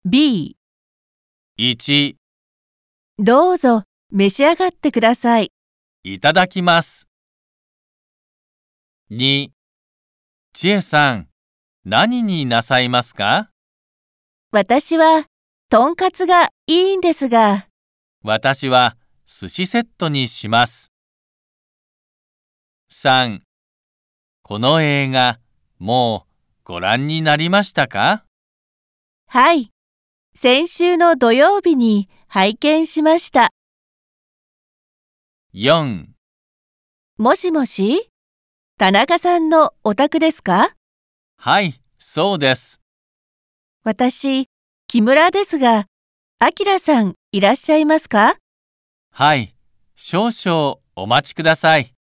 B、 1、 どうぞ召し上がってください。 いただきます。2、ちえさん、何になさいますか？ 私は、とんかつがいいんですが、 私は寿司セットにします。3、この映画、もうご覧になりましたか？ はい、先週の土曜日に拝見しました。 4、 もしもし、田中さんのお宅ですか？ はい、そうです。 私、木村ですが、あきらさんいらっしゃいますか？ はい、少々お待ちください。